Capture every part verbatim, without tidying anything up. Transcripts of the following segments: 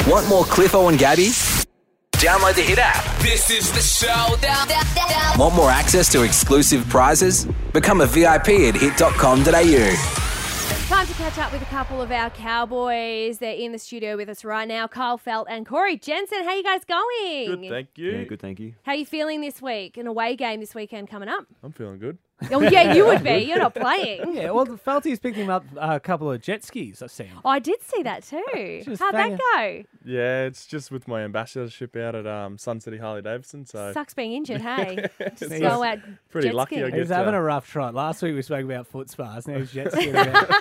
Want more Cliffo and Gabby? Download the Hit app. This is the showdown. Want more access to exclusive prizes? Become a V I P at hit dot com dot a u. Time to catch up with a couple of our Cowboys. They're in the studio with us right now. Kyle Felt and Corey Jensen. How you guys going? Good, thank you. Yeah, good, thank you. How you feeling this week? An away game this weekend coming up. I'm feeling good. Oh, yeah, you would be. You're not playing. Yeah, well, Felty's picked him up uh, a couple of jet skis, I've seen. Oh, I did see that too. Just How'd banging. that go? Yeah, it's just with my ambassadorship out at um, Sun City Harley Davidson, so Sucks being injured, hey? Just He's go out pretty jet lucky, I skiing. guess. He's having a rough trot. Last week we spoke about foot spas. Now he's jet skiing about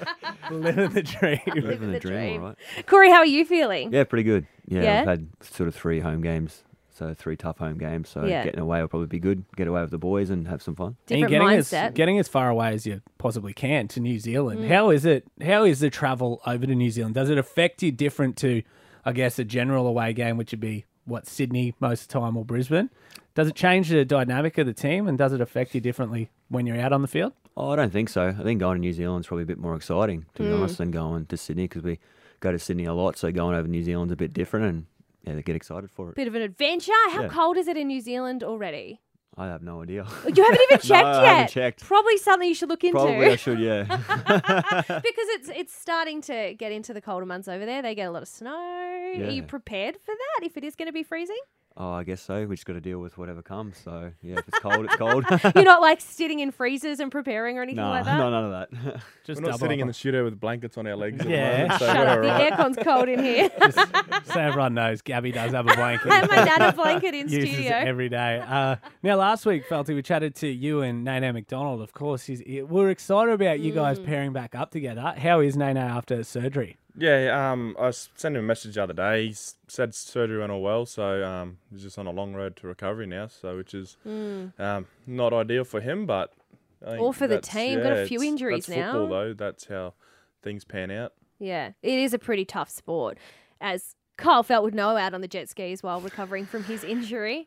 living the dream. Living the the dream, dream. all right. Corey, how are you feeling? Yeah, pretty good. Yeah, Yeah? I've had sort of three home games, so three tough home games. So Yeah. getting away will probably be good. Get away with the boys and have some fun. And you're Different getting mindset. as, getting as far away as you possibly can to New Zealand. Mm. How is it? How is the travel over to New Zealand? Does it affect you different to, I guess, a general away game, which would be, what, Sydney most of the time or Brisbane? Does it change the dynamic of the team, and does it affect you differently when you're out on the field? Oh, I don't think so. I think going to New Zealand's probably a bit more exciting, to be Mm. honest, than going to Sydney, because we go to Sydney a lot. So going over to New Zealand's a bit different, and yeah, they get excited for it. Bit of an adventure. How Yeah. cold is it in New Zealand already? I have no idea. You haven't even checked No, I yet. haven't checked. Probably something you should look into. Probably I should, yeah. Because it's it's starting to get into the colder months over there. They get a lot of snow. Are you Yeah. prepared for that if it is going to be freezing? Oh, I guess so. We just got to deal with whatever comes. So yeah, if it's cold, it's cold. You're not like sitting in freezers and prepreparing or anything no, like that? no, none of that. Just We're not double sitting up in the studio with blankets on our legs at Yeah. the moment, so Shut we're up. all The right. aircon's cold in here. Just so everyone knows, Gabby does have a blanket. I have my nana blanket in Uses studio. it every day. Uh, now, last week, Felty, we chatted to you and Nene McDonald. Of course, he's, he- we're excited about you Mm. guys pairing back up together. How is Nene after surgery? Yeah, um, I s- sent him a message the other day. He s- said surgery went all well, so um, he's just on a long road to recovery now, so which is um, not ideal for him, but I think Or for the that's- team. Got a yeah, few it's- injuries that's now. Football though, that's how things pan out. Yeah, it is a pretty tough sport, as Kyle Felt would know out on the jet skis while recovering from his injury.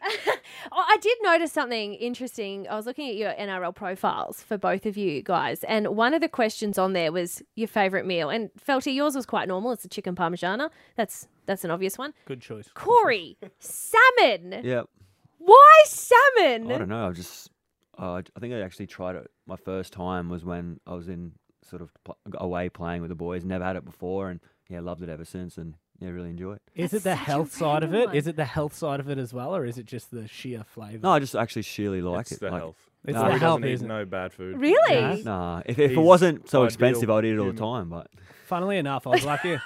Oh, I did notice something interesting. I was looking at your N R L profiles for both of you guys, and one of the questions on there was your favourite meal. And Felty, yours was quite normal. It's a chicken parmigiana. That's that's an obvious one. Good choice. Corey, salmon. yeah. Why salmon? I don't know. I just, uh, I think I actually tried it. My first time was when I was in sort of pl- away playing with the boys. Never had it before, and yeah, loved it ever since, and yeah, really enjoy it. Is That's it the such a health side of random it? Is one. it the health side of it as well, or is it just the sheer flavour? No, I just actually sheerly like it's it. the like, health. It's No, the he health, doesn't eat isn't it? no bad food. Really? Nah, if, if it He's wasn't so ideal expensive, I'd eat it all the human. time. But Funnily enough, I was lucky.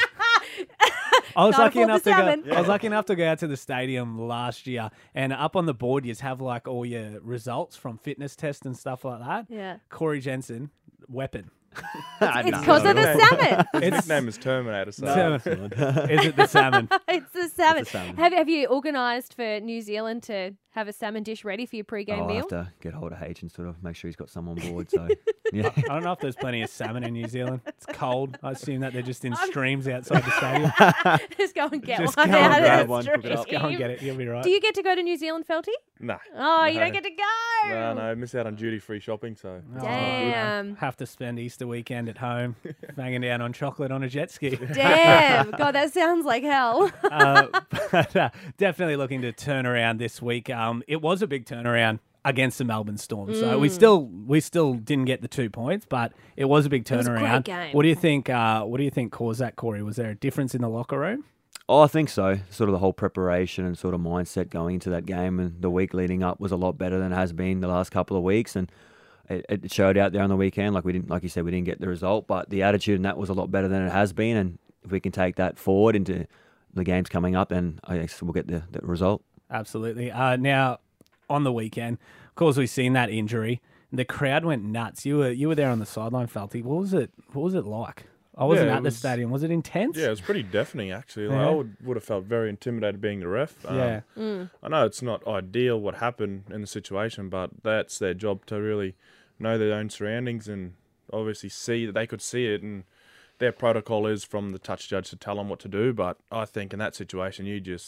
I was Can't lucky afford enough the to salmon. go. I was lucky enough to go out to the stadium last year, and up on the board you have like all your results from fitness tests and stuff like that. Yeah. Corey Jensen, weapon. It's because of the salmon. His It's- nickname is Terminator, so Salmon. Is it the salmon? It's the salmon. It's the salmon. Have, have you organised for New Zealand to have a salmon dish ready for your pre-game oh, I meal? have to get hold of H and sort of make sure he's got some on board. So yeah, I don't know if there's plenty of salmon in New Zealand. It's cold. I assume that they're just in streams outside the stadium. Just go and get Just one go and out grab of the one, cook it up. Just go and stream. get it. You'll be right. Do you get to go to New Zealand, Felty? nah. Oh, you No. don't get to go. No, no, miss out on duty-free shopping, so Oh, Damn. Have to spend Easter weekend at home, banging down on chocolate on a jet ski. Damn. God, that sounds like hell. uh, but uh, definitely looking to turn around this week. Um, it was a big turnaround against the Melbourne Storm, so Mm. we still we still didn't get the two points, but it was a big was a great turnaround. game. What do you think? Uh, what do you think caused that, Corey? Was there a difference in the locker room? oh, I think so. Sort of the whole preparation and sort of mindset going into that game, and the week leading up was a lot better than it has been the last couple of weeks, and it, it showed out there on the weekend. Like we didn't, like you said, we didn't get the result, but the attitude in that was a lot better than it has been, and if we can take that forward into the games coming up, then I guess we'll get the, the result. Absolutely. Uh, now, on the weekend, of course, we've seen that injury. The crowd went nuts. You were you were there on the sideline, Felty. What was it? What was it like? I wasn't Yeah, it at the was- stadium. Was it intense? yeah, it was pretty deafening actually. Like, Yeah. I would, would have felt very intimidated being the ref. Um, Yeah. I know it's not ideal what happened in the situation, but that's their job to really know their own surroundings and obviously see that they could see it, and their protocol is from the touch judge to tell them what to do. But I think in that situation, you just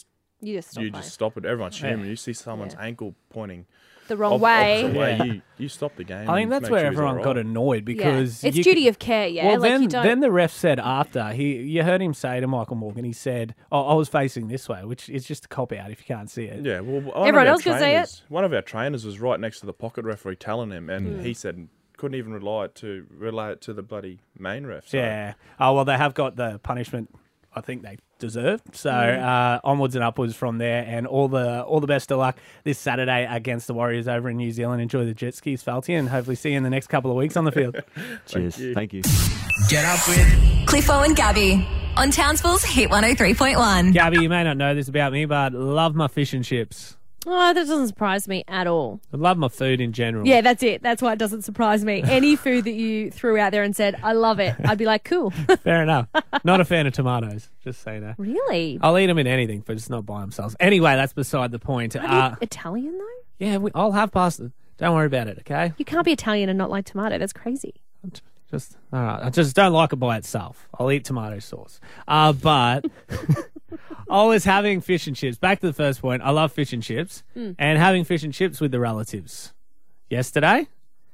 You just stop you playing. just stop it. Everyone's Yeah. human. You see someone's Yeah. ankle pointing the wrong op- way. opposite way, Yeah. you, you stop the game. I think and that's make where sure he's everyone all got right. annoyed because yeah. It's you duty could- of care, yeah. Well, like then, you don't. then the ref said after he, you heard him say to Michael Morgan, he said, "Oh, I was facing this way," which is just a cop out if you can't see it. Yeah, well, one Everyone of our else could say it. trainers- One of our trainers was right next to the pocket referee telling him, and Hmm. he said couldn't even rely it to relay it to the bloody main ref. So. Yeah. Oh well, they have got the punishment. I think they deserve. So Mm. uh, onwards and upwards from there, and all the all the best of luck this Saturday against the Warriors over in New Zealand. Enjoy the jet skis, Felty, and hopefully see you in the next couple of weeks on the field. Cheers. you. Thank you. Get up with Cliffo and Gabby on Townsville's Hit one oh three point one. Gabby, you may not know this about me, but love my fish and chips. Oh, that doesn't surprise me at all. I love my food in general. Yeah, that's it. That's why it doesn't surprise me. Any food that you threw out there and said, I love it, I'd be like, cool. Fair enough. Not a fan of tomatoes. Just say that. Really? I'll eat them in anything, but just not by themselves. Anyway, that's beside the point. Are you Uh, Italian, though? yeah, we, I'll have pasta. Don't worry about it, okay? You can't be Italian and not like tomato. That's crazy. Just all right. I just don't like it by itself. I'll eat tomato sauce. Uh, but I was having fish and chips. Back to the first point. I love fish and chips, Mm. and having fish and chips with the relatives yesterday.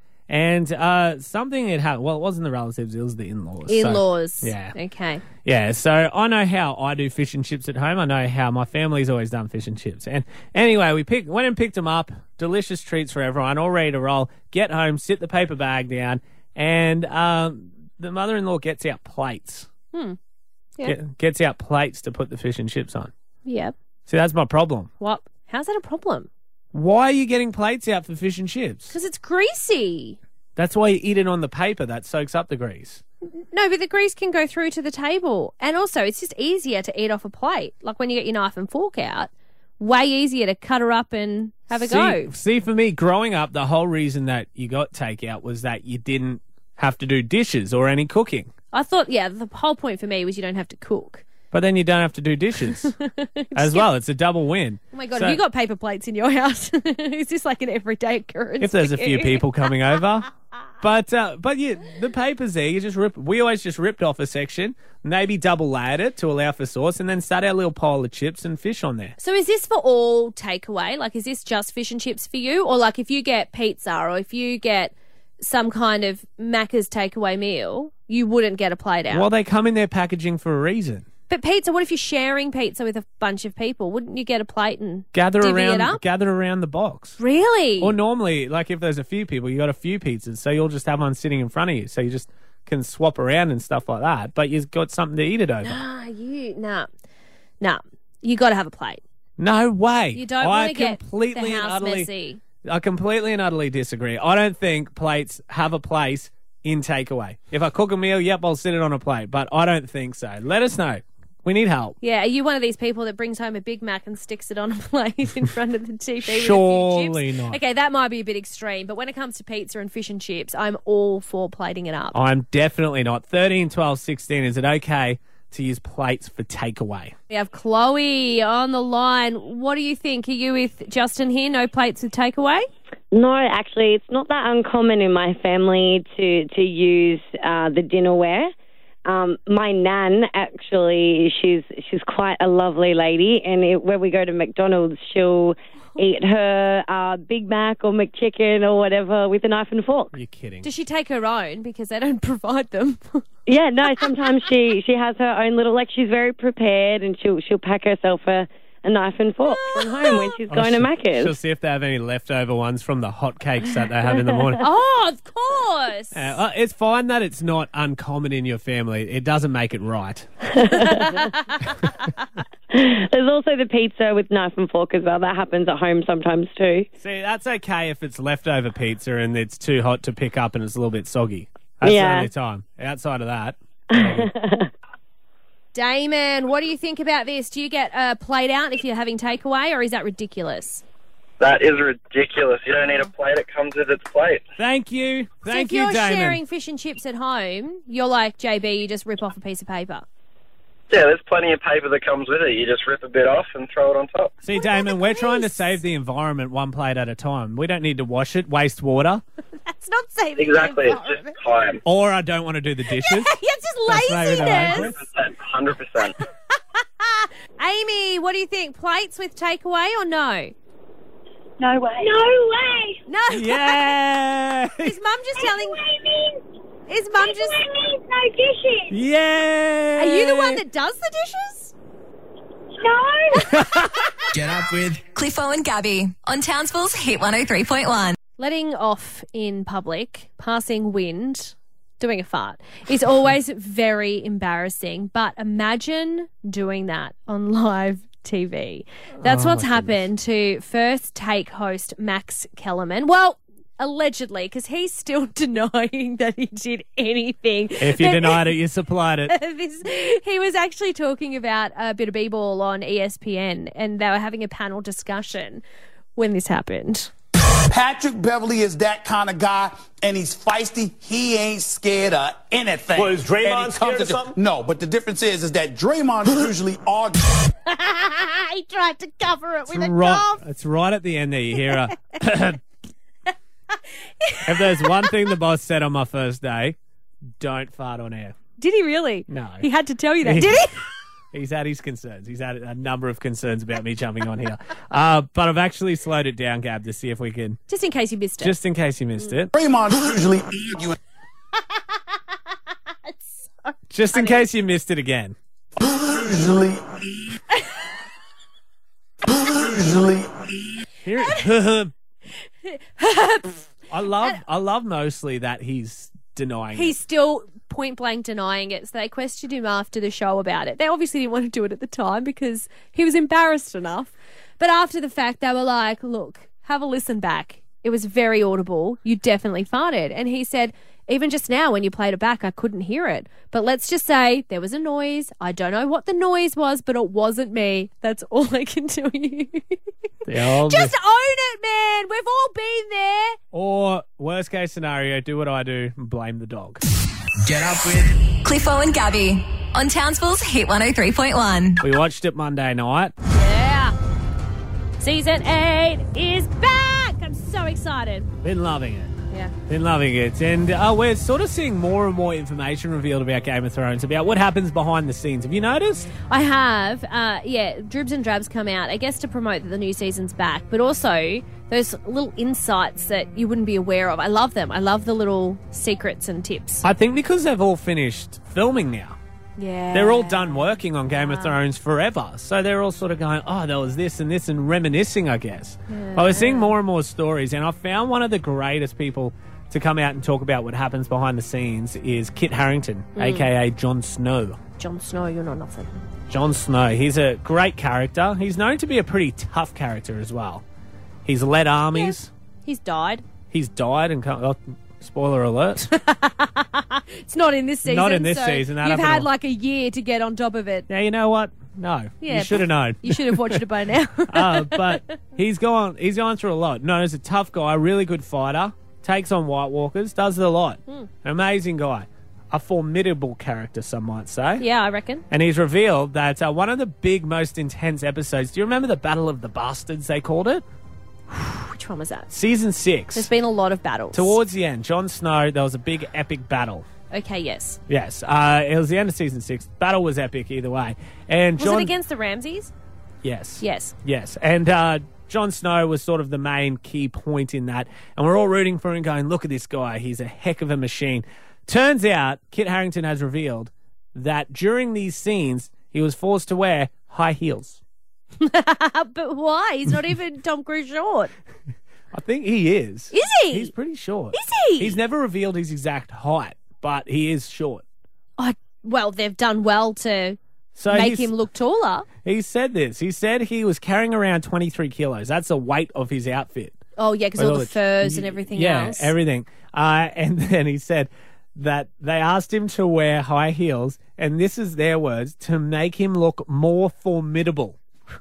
And uh, something had happened. Well, it wasn't the relatives; it was the in-laws. So- In-laws. yeah. Okay. Yeah, so I know how I do fish and chips at home. I know how my family's always done fish and chips. And anyway, we picked, went and picked them up. Delicious treats for everyone, all ready to roll. Get home, sit the paper bag down, and um, the mother-in-law gets out plates. Hmm. Yeah. Get, gets out plates to put the fish and chips on. Yep. See, that's my problem. What? How's that a problem? Why are you getting plates out for fish and chips? Because it's greasy. That's why you eat it on the paper. That soaks up the grease. No, but the grease can go through to the table. And also, it's just easier to eat off a plate. Like when you get your knife and fork out, way easier to cut her up and have a see, go. See, for me, growing up, the whole reason that you got takeout was that you didn't have to do dishes or any cooking. I thought, yeah, the whole point for me was you don't have to cook. But then you don't have to do dishes as well. It's a double win. Oh my God, So have you got paper plates in your house? Is this like an everyday occurrence? if there's a for few you? people coming over. But uh, but yeah, the paper's there. You just rip. We always just ripped off a section, maybe double layered it to allow for sauce, and then start our little pile of chips and fish on there. So is this for all takeaway? Like, is this just fish and chips for you? Or like if you get pizza or if you get some kind of Macca's takeaway meal, you wouldn't get a plate out? Well, they come in their packaging for a reason. But pizza, what if you're sharing pizza with a bunch of people? Wouldn't you get a plate and Gather divvy around, it up? gather around the box. Really? Or normally, like if there's a few people, you got a few pizzas, so you'll just have one sitting in front of you, so you just can swap around and stuff like that. But you've got something to eat it over. Ah, you nah, nah. You got to have a plate. No way. You don't I want to get completely the and house utterly, messy. I completely and utterly disagree. I don't think plates have a place in takeaway. If I cook a meal, yep, I'll sit it on a plate, but I don't think so. Let us know. We need help. Yeah, are you one of these people that brings home a Big Mac and sticks it on a plate in front of the T V Surely with a few chips? not. Okay, that might be a bit extreme, but when it comes to pizza and fish and chips, I'm all for plating it up. I'm definitely not. thirteen, twelve, sixteen, is it okay to use plates for takeaway? We have Chloe on the line. What do you think? Are you with Justin here? No plates with takeaway? No, actually, it's not that uncommon in my family to to use uh, the dinnerware. Um, my nan, actually, she's she's quite a lovely lady, and it, when we go to McDonald's, she'll eat her uh, Big Mac or McChicken or whatever with a knife and fork. Are you kidding? Does she take her own because they don't provide them? Yeah, no, sometimes she, she has her own little, like she's very prepared, and she'll she'll pack herself a, a knife and fork from home when she's going to She'll Macca's. see if they have any leftover ones from the hot cakes that they have in the morning. Oh, of course. Uh, uh, it's fine that it's not uncommon in your family. It doesn't make it right. There's also the pizza with knife and fork as well. That happens at home sometimes too. See, that's okay if it's leftover pizza and it's too hot to pick up and it's a little bit soggy. That's Yeah. the only time. Outside of that, Damon, what do you think about this? Do you get a plate out if you're having takeaway, or is that ridiculous? That is ridiculous. You don't need a plate. It comes with its plate. thank you. Thank so if you, you're Damon. sharing fish and chips at home, you're like J B, you just rip off a piece of paper. Yeah, there's plenty of paper that comes with it. You just rip a bit off and throw it on top. See, Damon, we're trying to save the environment one plate at a time. We don't need to wash it, waste water, That's not saving Exactly. the It's just environment. time. or I don't want to do the dishes. Yeah, it's just That's maybe the main laziness. point. one hundred percent. Amy, what do you think? Plates with takeaway or no? No way. No way. No. Yeah. Is Mum just telling? Takeaway means, Is Mum just? takeaway means no dishes. Yeah. Are you the one that does the dishes? No. Get up with Cliffo and Gabby on Townsville's Hit one oh three point one. Letting off in public, passing wind, doing a fart is always very embarrassing. But imagine doing that on live T V. That's Oh, what's my happened to First Take host Max Kellerman. Well, allegedly, because he's still denying that he did anything. If you denied it, you supplied it. This, he was actually talking about a bit of b-ball on E S P N, and they were having a panel discussion when this happened. Patrick Beverly is that kind of guy, and he's feisty. He ain't scared of anything. Well, is Draymond And he scared comes of to- something? No, but the difference is, is that Draymond is usually arguing. He tried to cover it with a Right, cough. it's right at the end there. You hear her. If there's one thing the boss said on my first day, don't fart on air. Did he really? No. He had to tell you that, did he? He's had his concerns. He's had a number of concerns about me jumping on here. Uh, but I've actually slowed it down, Gab, to see if we can, Just in case you missed it. just in case you missed it, Draymond is usually arguing. just in case you missed it again. Usually. Usually. Here it- I love, I love mostly that he's denying He's it. still point blank denying it. So they questioned him after the show about it. They obviously didn't want to do it at the time because he was embarrassed enough. But after the fact, they were like, look, have a listen back. It was very audible. You definitely farted. And he said, even just now when you played it back, I couldn't hear it. But let's just say there was a noise. I don't know what the noise was, but it wasn't me. That's all I can tell you. The old- Just own it, man. We've all been there. Or, worst case scenario, do what I do and blame the dog. Get up with Cliffo and Gabby on Townsville's Hit one oh three point one. We watched it Monday night. Yeah. Season eight is back. I'm so excited. Been loving it. Yeah. Been loving it. And uh, we're sort of seeing more and more information revealed about Game of Thrones, about what happens behind the scenes. Have you noticed? I have. Uh, yeah, Dribs and Drabs come out, I guess, to promote that the new season's back, but also those little insights that you wouldn't be aware of. I love them. I love the little secrets and tips. I think because they've all finished filming now. Yeah. They're all done working on Game of Thrones forever. So they're all sort of going, oh, there was this and this, and reminiscing, I guess. Yeah. I was seeing more and more stories, and I found one of the greatest people to come out and talk about what happens behind the scenes is Kit Harington, Mm. a k a. Jon Snow. Jon Snow, you're not nothing. Jon Snow. He's a great character. He's known to be a pretty tough character as well. He's led armies. He's died. He's died and come, oh, spoiler alert. It's not in this season. Not in this so season. That You've happened had all- like a year to get on top of it. Now, you know what? No. Yeah, you should have known. You should have watched it by now. uh, but he's gone he's gone through a lot. No, he's a tough guy, really good fighter, takes on White Walkers, does it a lot. Hmm. Amazing guy. A formidable character, some might say. Yeah, I reckon. And he's revealed that uh, one of the big, most intense episodes, do you remember the Battle of the Bastards, they called it? Which one was that? Season six. There's been a lot of battles. Towards the end, Jon Snow, there was a big epic battle. Okay, yes. Yes, uh, it was the end of season six. Battle was epic either way. And Was Jon, it against the Ramses? Yes. Yes. Yes. And uh, Jon Snow was sort of the main key point in that. And we're all rooting for him going, look at this guy. He's a heck of a machine. Turns out, Kit Harington has revealed that during these scenes, he was forced to wear high heels. But why? He's not even Tom Cruise short. I think he is. Is he? He's pretty short. Is he? He's never revealed his exact height, but he is short. I, well, they've done well to So make he's- him look taller. He said this. He said he was carrying around twenty-three kilos. That's the weight of his outfit. Oh, yeah, because With all the furs and everything yeah, else. everything. Uh, and then he said that they asked him to wear high heels, and this is their words, to make him look more formidable.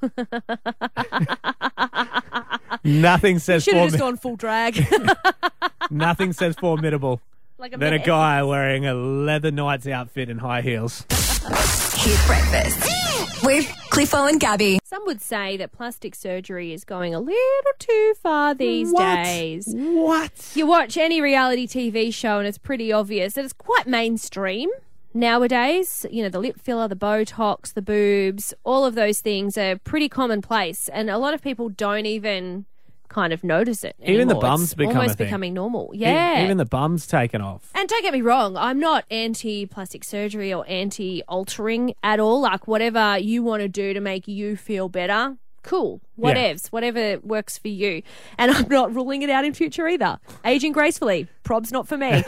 Nothing says Should have formi- just gone full drag. Nothing says formidable Like a than a man. guy wearing a leather knight's outfit and high heels. Hit breakfast with Cliffo and Gabby. Some would say that plastic surgery is going a little too far these What? days. What? You watch any reality T V show and it's pretty obvious that it's quite mainstream. nowadays. You know, the lip filler, the Botox, the boobs, all of those things are pretty commonplace. And a lot of people don't even kind of notice it anymore. Even the bums it's become almost a thing. becoming normal. E- Yeah. Even the bum's taken off. And don't get me wrong, I'm not anti-plastic surgery or anti-altering at all. Like, whatever you want to do to make you feel better, cool. Yeah. Whatevs, whatever works for you. And I'm not ruling it out in future either. Aging gracefully, probs not for me.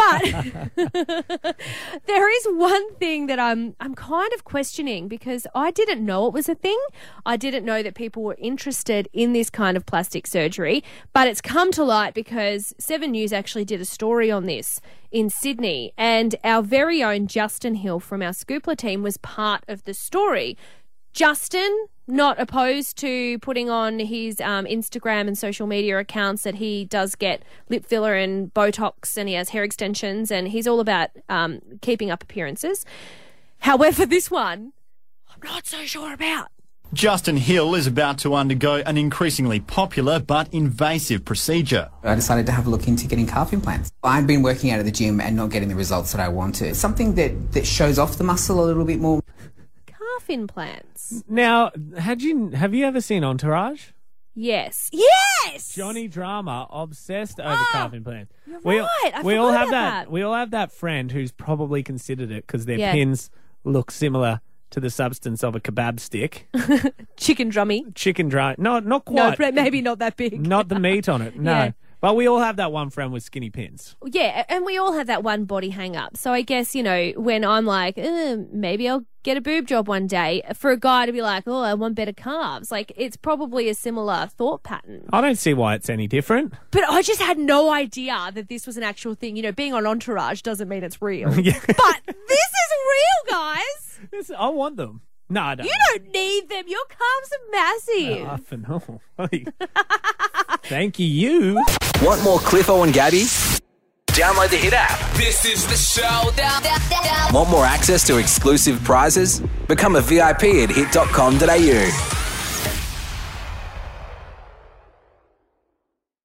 But there is one thing that I'm I'm kind of questioning, because I didn't know it was a thing. I didn't know that people were interested in this kind of plastic surgery, but it's come to light because Seven News actually did a story on this in Sydney, and our very own Justin Hill from our Scoopla team was part of the story. Justin, not opposed to putting on his um, Instagram and social media accounts that he does get lip filler and Botox, and he has hair extensions, and he's all about um, keeping up appearances. However, this one, I'm not so sure about. Justin Hill is about to undergo an increasingly popular but invasive procedure. I decided to have a look into getting calf implants. I've been working out at the gym and not getting the results that I wanted. Something that, that shows off the muscle a little bit more. Calf implants. Now, had you have you ever seen Entourage? Yes. Yes! Johnny Drama, obsessed over Oh, calf implants. You're we, right. I we forgot all have about that, that. We all have that friend who's probably considered it because their Yeah. pins look similar to the substance of a kebab stick. Chicken drummy. Chicken dry. No, not No, quite. maybe not that big. Not the meat on it. No. Yeah. But we all have that one friend with skinny pins. Yeah, and we all have that one body hang up. So I guess, you know, when I'm like, eh, maybe I'll get a boob job one day, for a guy to be like, oh, I want better calves, like, it's probably a similar thought pattern. I don't see why it's any different. But I just had no idea that this was an actual thing. You know, being on Entourage doesn't mean it's real. Yeah. But this is real, guys. This- I want them. No, I don't. You don't need them. Your calves are massive. Ah, phenomenal. Thank you. Want more Cliffo and Gabby? Download the Hit app. This is the showdown. Want more access to exclusive prizes? Become a V I P at hit dot com dot a u.